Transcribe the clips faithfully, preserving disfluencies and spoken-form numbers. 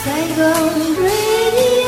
Sài Gòn Radio.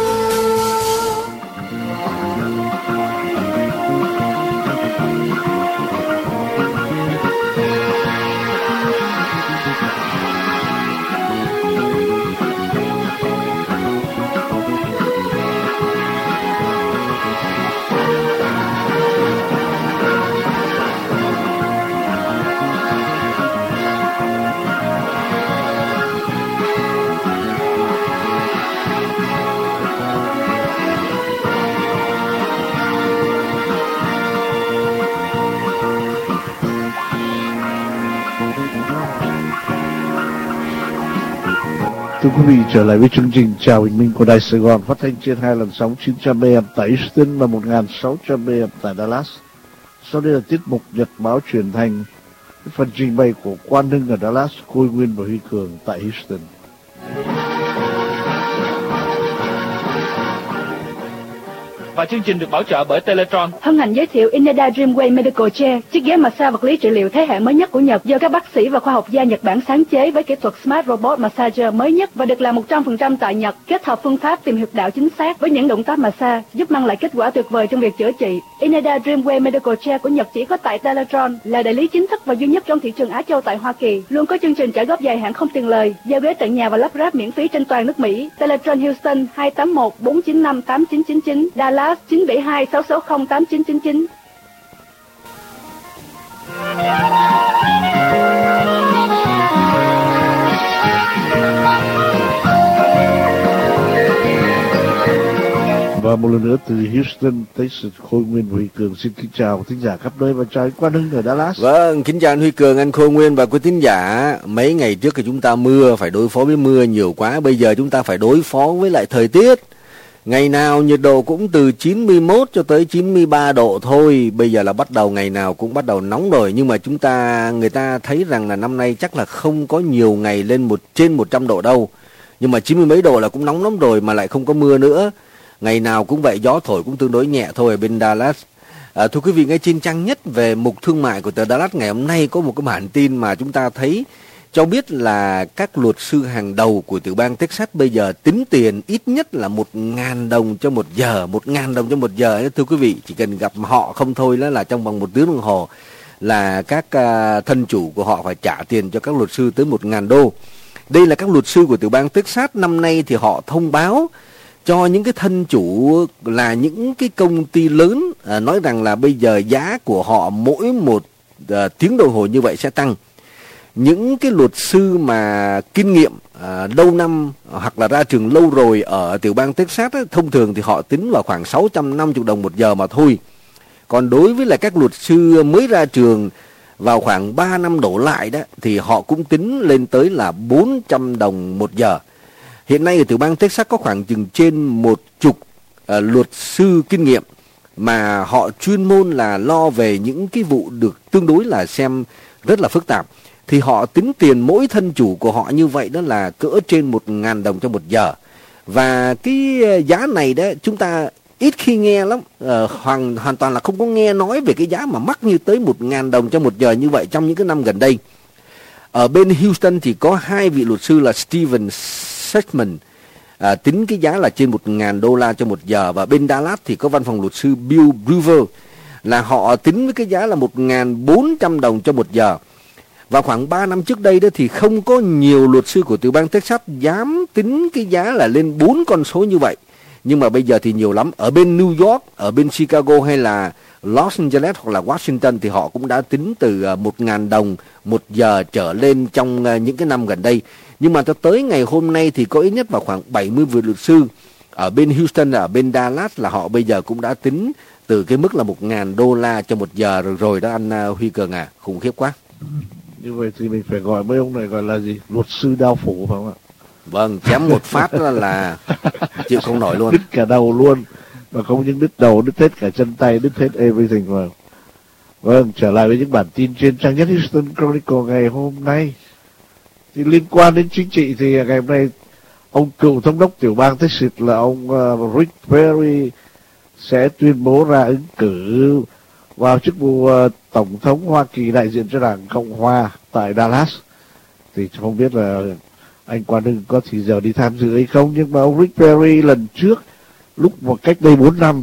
Thưa quý vị, trở lại với chương trình Chào Bình Minh của Đài Sài Gòn, phát thanh trên hai làn sóng chín trăm A M tại Houston và một nghìn sáu trăm A M tại Dallas. Sau đây là tiết mục Nhật báo truyền thanh, phần trình bày của Quang Hưng ở Dallas, Khôi Nguyên và Huy Cường tại Houston. Và chương trình được bảo trợ bởi Teletron. Hân hạnh giới thiệu Ineda Dreamway Medical Chair, chiếc ghế massage vật lý trị liệu thế hệ mới nhất của Nhật do các bác sĩ và khoa học gia Nhật Bản sáng chế với kỹ thuật Smart Robot Massager mới nhất và được làm một trăm phần trăm tại Nhật, kết hợp phương pháp tìm huyệt đạo chính xác với những động tác massage giúp mang lại kết quả tuyệt vời trong việc chữa trị. Ineda Dreamway Medical Chair của Nhật chỉ có tại Teletron, là đại lý chính thức và duy nhất trong thị trường Á Châu tại Hoa Kỳ, luôn có chương trình trả góp dài hạn không tiền lời, giao ghế tận nhà và lắp ráp miễn phí trên toàn nước Mỹ. Teletron Houston hai tám một bốn chín năm tám chín chín chín, Dallas chín bảy hai sáu sáu không tám chín chín chín. Và một lần nữa từ Houston, Texas, Khôi Nguyên và Huy Cường xin kính chào thính giả khắp nơi và chào anh Quang Hưng ở Dallas. Vâng, kính chào anh Huy Cường, anh Khôi Nguyên và quý thính giả. Mấy ngày trước thì chúng ta mưa, phải đối phó với mưa nhiều quá. Bây giờ chúng ta phải đối phó với lại thời tiết. Ngày nào nhiệt độ cũng từ chín mươi mốt cho tới chín mươi ba độ thôi. Bây giờ là bắt đầu ngày nào cũng bắt đầu nóng rồi. Nhưng mà chúng ta, người ta thấy rằng là năm nay chắc là không có nhiều ngày lên một trên một trăm độ đâu. Nhưng mà chín mươi mấy độ là cũng nóng lắm rồi mà lại không có mưa nữa. Ngày nào cũng vậy, gió thổi cũng tương đối nhẹ thôi ở bên Dallas. À, thưa quý vị, ngay trên trang nhất về mục thương mại của tờ Dallas ngày hôm nay có một cái bản tin mà chúng ta thấy cho biết là các luật sư hàng đầu của tiểu bang Texas bây giờ tính tiền ít nhất là một ngàn đồng cho một giờ, một ngàn đồng cho một giờ. Thưa quý vị, chỉ cần gặp họ không thôi đó là trong vòng một tiếng đồng hồ là các uh, thân chủ của họ phải trả tiền cho các luật sư tới một ngàn đô. Đây là các luật sư của tiểu bang Texas. Năm nay thì họ thông báo cho những cái thân chủ là những cái công ty lớn uh, nói rằng là bây giờ giá của họ mỗi một uh, tiếng đồng hồ như vậy sẽ tăng. Những cái luật sư mà kinh nghiệm à, lâu năm hoặc là ra trường lâu rồi ở tiểu bang Texas ấy, thông thường thì họ tính vào khoảng sáu trăm năm mươi đồng một giờ mà thôi. Còn đối với là các luật sư mới ra trường vào khoảng ba năm đổ lại đó thì họ cũng tính lên tới là bốn trăm đồng một giờ. Hiện nay ở tiểu bang Texas có khoảng chừng trên một chục à, luật sư kinh nghiệm mà họ chuyên môn là lo về những cái vụ được tương đối là xem rất là phức tạp. Thì họ tính tiền mỗi thân chủ của họ như vậy đó là cỡ trên một ngàn đồng cho một giờ. Và cái giá này đó chúng ta ít khi nghe lắm, uh, hoàn, hoàn toàn là không có nghe nói về cái giá mà mắc như tới một ngàn đồng cho một giờ như vậy trong những cái năm gần đây. Ở bên Houston thì có hai vị luật sư là Steven Sechman, uh, tính cái giá là trên một ngàn đô la cho một giờ. Và bên Dallas thì có văn phòng luật sư Bill Brewer là họ tính với cái giá là một ngàn bốn trăm đồng cho một giờ. Và khoảng ba năm trước đây đó thì không có nhiều luật sư của tiểu bang Texas dám tính cái giá là lên bốn con số như vậy. Nhưng mà bây giờ thì nhiều lắm. Ở bên New York, ở bên Chicago hay là Los Angeles hoặc là Washington thì họ cũng đã tính từ một ngàn đồng một giờ trở lên trong những cái năm gần đây. Nhưng mà cho tới ngày hôm nay thì có ít nhất vào khoảng bảy mươi vị luật sư ở bên Houston, ở bên Dallas là họ bây giờ cũng đã tính từ cái mức là một ngàn đô la cho một giờ rồi, rồi đó anh Huy Cường à, khủng khiếp quá. Như vậy thì mình phải gọi mấy ông này gọi là gì? Luật sư đao phủ phải không ạ? Vâng, chém một phát là, là chịu không nổi luôn. Đứt cả đầu luôn. Và không những đứt đầu, đứt hết cả chân tay, đứt hết everything vào. Vâng, trở lại với những bản tin trên trang nhất Houston Chronicle ngày hôm nay. Thì liên quan đến chính trị thì ngày hôm nay ông cựu thống đốc tiểu bang Texas là ông uh, Rick Perry sẽ tuyên bố ra ứng cử vào chức vụ uh, Tổng thống Hoa Kỳ đại diện cho đảng Cộng Hòa tại Dallas. Thì không biết là anh Quang Hưng có thì giờ đi tham dự hay không, nhưng mà ông Rick Perry lần trước, lúc một cách đây bốn năm,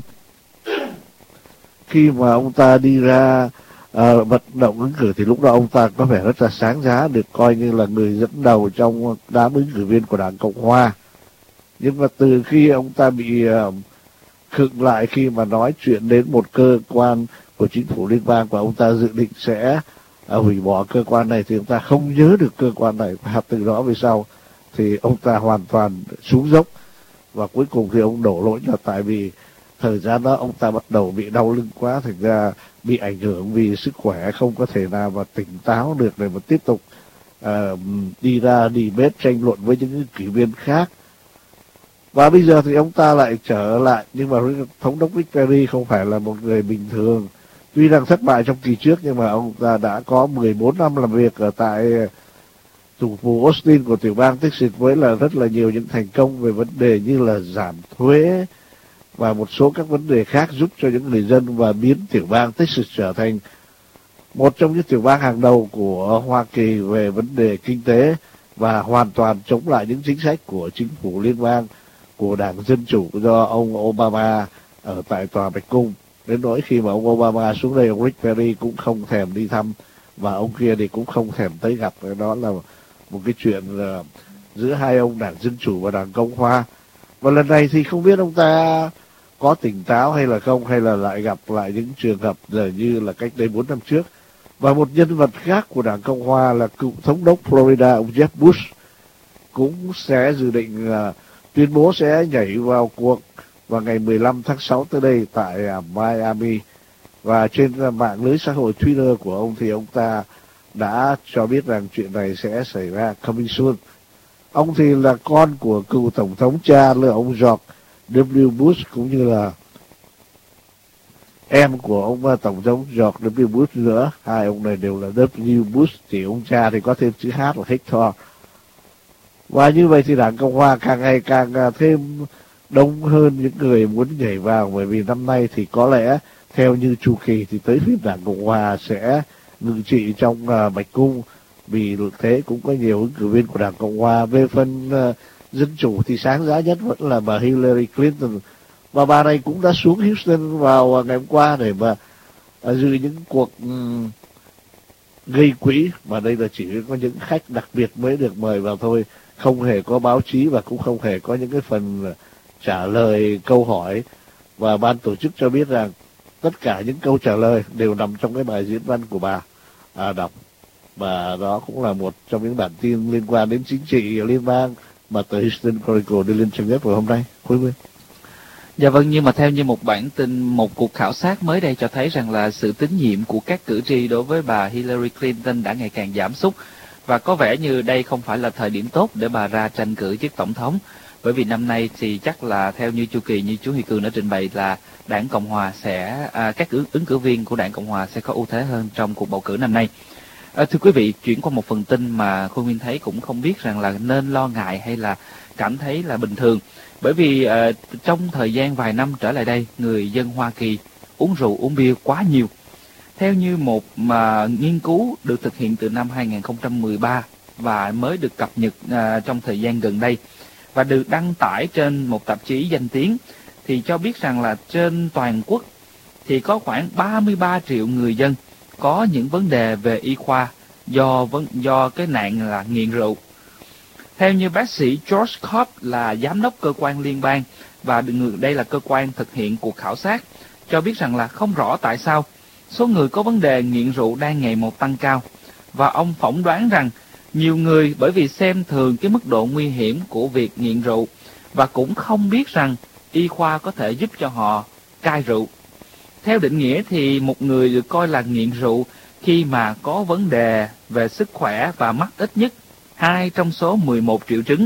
khi mà ông ta đi ra à, vận động ứng cử thì lúc đó ông ta có vẻ rất là sáng giá, được coi như là người dẫn đầu trong đám ứng cử viên của Đảng Cộng Hòa. Nhưng mà từ khi ông ta bị uh, khựng lại khi mà nói chuyện đến một cơ quan của chính phủ liên bang và ông ta dự định sẽ uh, hủy bỏ cơ quan này, thì ông ta không nhớ được cơ quan này, và từ đó về sau thì ông ta hoàn toàn xuống dốc, và cuối cùng thì ông đổ lỗi là tại vì thời gian đó ông ta bắt đầu bị đau lưng quá, thành ra bị ảnh hưởng vì sức khỏe, không có thể nào mà tỉnh táo được để mà tiếp tục uh, đi ra đi bếp tranh luận với những ứng cử viên khác. Và bây giờ thì ông ta lại trở lại, nhưng mà thống đốc Rick Perry không phải là một người bình thường. Tuy rằng thất bại trong kỳ trước, nhưng mà ông ta đã có mười bốn năm làm việc ở tại thủ phủ Austin của tiểu bang Texas, với là rất là nhiều những thành công về vấn đề như là giảm thuế và một số các vấn đề khác, giúp cho những người dân và biến tiểu bang Texas trở thành một trong những tiểu bang hàng đầu của Hoa Kỳ về vấn đề kinh tế, và hoàn toàn chống lại những chính sách của chính phủ liên bang của Đảng Dân Chủ do ông Obama ở tại Tòa Bạch Cung. Đến nỗi khi mà ông Obama xuống đây, ông Rick Perry cũng không thèm đi thăm, và ông kia thì cũng không thèm tới gặp. Đó là một cái chuyện uh, giữa hai ông Đảng Dân Chủ và Đảng Cộng Hòa. Và lần này thì không biết ông ta có tỉnh táo hay là không, hay là lại gặp lại những trường hợp như là cách đây bốn năm trước. Và một nhân vật khác của Đảng Cộng Hòa là cựu thống đốc Florida, ông Jeb Bush, cũng sẽ dự định uh, tuyên bố sẽ nhảy vào cuộc vào ngày mười lăm tháng sáu tới đây tại uh, Miami. Và trên uh, mạng lưới xã hội Twitter của ông thì ông ta đã cho biết rằng chuyện này sẽ xảy ra coming soon. Ông thì là con của cựu tổng thống cha là ông George W. Bush, cũng như là em của ông uh, tổng thống George W. Bush nữa. Hai ông này đều là W. Bush, thì ông cha thì có thêm chữ H là Hector. Và như vậy thì Đảng Cộng Hòa càng ngày càng thêm đông hơn những người muốn nhảy vào, bởi vì năm nay thì có lẽ theo như chu kỳ thì tới phiên Đảng Cộng Hòa sẽ ngự trị trong uh, Bạch Cung, vì thế cũng có nhiều ứng cử viên của Đảng Cộng Hòa. Về phần uh, Dân Chủ thì sáng giá nhất vẫn là bà Hillary Clinton, và bà này cũng đã xuống Houston vào uh, ngày hôm qua để mà uh, dự những cuộc um, gây quỹ, mà đây là chỉ có những khách đặc biệt mới được mời vào thôi, không hề có báo chí và cũng không hề có những cái phần trả lời câu hỏi. Và ban tổ chức cho biết rằng tất cả những câu trả lời đều nằm trong cái bài diễn văn của bà à, đọc. Và đó cũng là một trong những bản tin liên quan đến chính trị liên bang mà tờ Houston Chronicle đưa lên trang web vào hôm nay. Khôi Nguyên. Dạ vâng, nhưng mà theo như một bản tin, một cuộc khảo sát mới đây cho thấy rằng là sự tín nhiệm của các cử tri đối với bà Hillary Clinton đã ngày càng giảm sút, và có vẻ như đây không phải là thời điểm tốt để bà ra tranh cử chức tổng thống, bởi vì năm nay thì chắc là theo như chu kỳ như chú Huy Cường đã trình bày là Đảng Cộng Hòa sẽ à, các ứng, ứng cử viên của Đảng Cộng Hòa sẽ có ưu thế hơn trong cuộc bầu cử năm nay. À, thưa quý vị, chuyển qua một phần tin mà Khôi Nguyên thấy cũng không biết rằng là nên lo ngại hay là cảm thấy là bình thường, bởi vì à, trong thời gian vài năm trở lại đây, người dân Hoa Kỳ uống rượu uống bia quá nhiều. Theo như một mà nghiên cứu được thực hiện từ năm hai nghìn không trăm mười ba và mới được cập nhật à, trong thời gian gần đây và được đăng tải trên một tạp chí danh tiếng, thì cho biết rằng là trên toàn quốc thì có khoảng ba mươi ba triệu người dân có những vấn đề về y khoa do vấn do cái nạn là nghiện rượu. Theo như bác sĩ George Cobb là giám đốc cơ quan liên bang, và đây là cơ quan thực hiện cuộc khảo sát, cho biết rằng là không rõ tại sao số người có vấn đề nghiện rượu đang ngày một tăng cao, và ông phỏng đoán rằng nhiều người bởi vì xem thường cái mức độ nguy hiểm của việc nghiện rượu và cũng không biết rằng y khoa có thể giúp cho họ cai rượu. Theo định nghĩa thì một người được coi là nghiện rượu khi mà có vấn đề về sức khỏe và mắc ít nhất hai trong số mười một triệu chứng,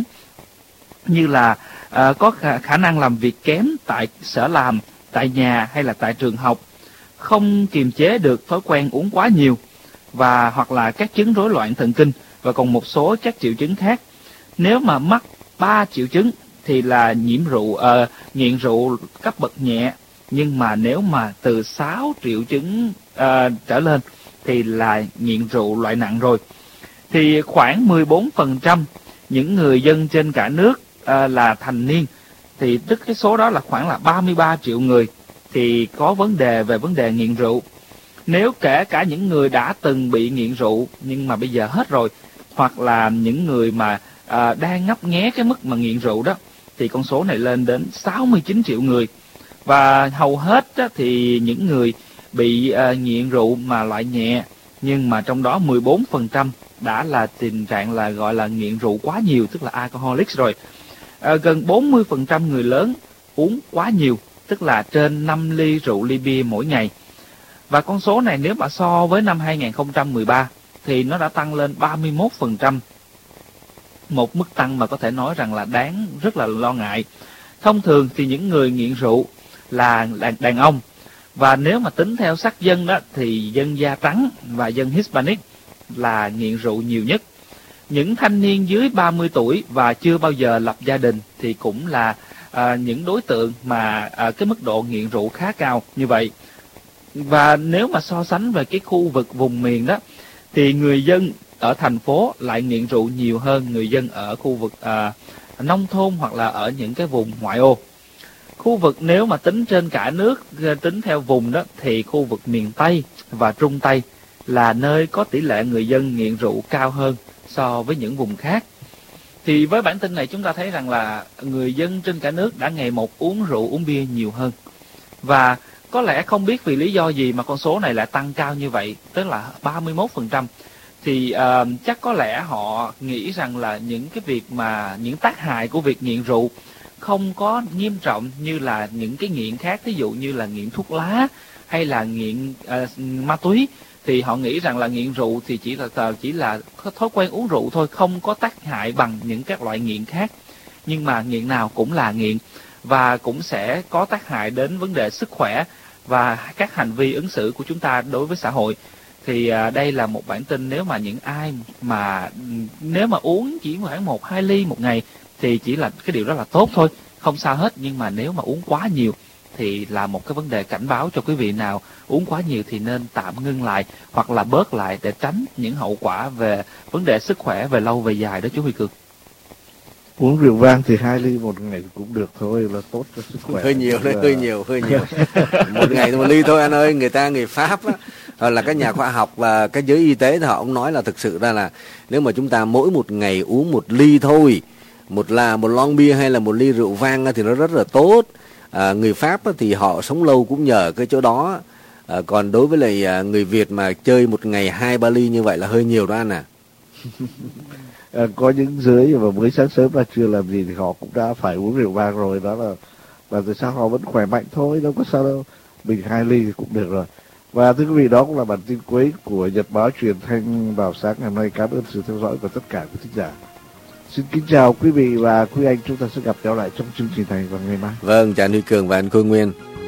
như là à, có khả, khả năng làm việc kém tại sở làm, tại nhà hay là tại trường học, không kiềm chế được thói quen uống quá nhiều, và hoặc là các chứng rối loạn thần kinh, và còn một số các triệu chứng khác. Nếu mà mắc ba triệu chứng thì là nhiễm rượu, uh, nghiện rượu cấp bậc nhẹ, nhưng mà nếu mà từ sáu triệu chứng uh, trở lên thì là nghiện rượu loại nặng rồi. Thì khoảng mười bốn phần trăm những người dân trên cả nước à, là thành niên, thì tức cái số đó là khoảng là ba mươi ba triệu người thì có vấn đề về vấn đề nghiện rượu. Nếu kể cả những người đã từng bị nghiện rượu nhưng mà bây giờ hết rồi, hoặc là những người mà à, đang ngấp nghé cái mức mà nghiện rượu đó, thì con số này lên đến sáu mươi chín triệu người. Và hầu hết á, thì những người bị à, nghiện rượu mà loại nhẹ, nhưng mà trong đó mười bốn phần trăm đã là tình trạng là gọi là nghiện rượu quá nhiều, tức là alcoholics rồi. À, gần bốn mươi phần trăm người lớn uống quá nhiều, tức là trên năm ly rượu ly bia mỗi ngày. Và con số này nếu mà so với năm hai không một ba thì nó đã tăng lên ba mươi mốt phần trăm. Một mức tăng mà có thể nói rằng là đáng rất là lo ngại. Thông thường thì những người nghiện rượu là đàn, đàn ông. Và nếu mà tính theo sắc dân đó thì dân da trắng và dân Hispanic là nghiện rượu nhiều nhất. Những thanh niên dưới ba mươi tuổi và chưa bao giờ lập gia đình thì cũng là à, những đối tượng mà à, cái mức độ nghiện rượu khá cao như vậy. Và nếu mà so sánh về cái khu vực vùng miền đó thì người dân ở thành phố lại nghiện rượu nhiều hơn người dân ở khu vực à, nông thôn hoặc là ở những cái vùng ngoại ô. Khu vực nếu mà tính trên cả nước, tính theo vùng đó thì khu vực miền Tây và Trung Tây là nơi có tỷ lệ người dân nghiện rượu cao hơn so với những vùng khác. Thì với bản tin này chúng ta thấy rằng là người dân trên cả nước đã ngày một uống rượu, uống bia nhiều hơn. Và có lẽ không biết vì lý do gì mà con số này lại tăng cao như vậy, tức là ba mươi mốt phần trăm. Thì uh, chắc có lẽ họ nghĩ rằng là những cái việc mà, những tác hại của việc nghiện rượu không có nghiêm trọng như là những cái nghiện khác, ví dụ như là nghiện thuốc lá hay là nghiện uh, ma túy. Thì họ nghĩ rằng là nghiện rượu thì chỉ là chỉ là thói quen uống rượu thôi, không có tác hại bằng những các loại nghiện khác. Nhưng mà nghiện nào cũng là nghiện và cũng sẽ có tác hại đến vấn đề sức khỏe và các hành vi ứng xử của chúng ta đối với xã hội. Thì à, đây là một bản tin nếu mà những ai mà nếu mà uống chỉ khoảng một hai ly một ngày thì chỉ là cái điều đó là tốt thôi, không sao hết. Nhưng mà nếu mà uống quá nhiều thì là một cái vấn đề cảnh báo cho quý vị nào uống quá nhiều thì nên tạm ngưng lại hoặc là bớt lại để tránh những hậu quả về vấn đề sức khỏe về lâu về dài đó chú Huy Cường. Uống rượu vang thì hai ly một ngày cũng được thôi, là tốt cho sức khỏe. Hơi nhiều đấy, là... hơi nhiều, hơi nhiều. Một ngày một ly thôi anh ơi. Người ta, người Pháp á, hoặc là các nhà khoa học và các giới y tế thì họ cũng nói là thực sự ra là nếu mà chúng ta mỗi một ngày uống một ly thôi, một là một lon bia hay là một ly rượu vang thì nó rất là tốt. À, người Pháp thì họ sống lâu cũng nhờ cái chỗ đó. À, còn đối với lại người Việt mà chơi một ngày hai ba ly như vậy là hơi nhiều đó anh à. À, có những giới mà mới sáng sớm là chưa làm gì thì họ cũng đã phải uống rượu vang rồi, đó là và tại sao họ vẫn khỏe mạnh thôi, đâu có sao đâu, mình hai ly thì cũng được rồi. Và thưa quý vị, đó cũng là bản tin cuối của Nhật báo Truyền thanh vào sáng ngày hôm nay. Cảm ơn sự theo dõi của tất cả quý thính giả. Xin kính chào quý vị và quý anh, chúng ta sẽ gặp nhau lại trong chương trình này vào ngày mai. Vâng, chào anh Huy Cường và anh Khôi Nguyên.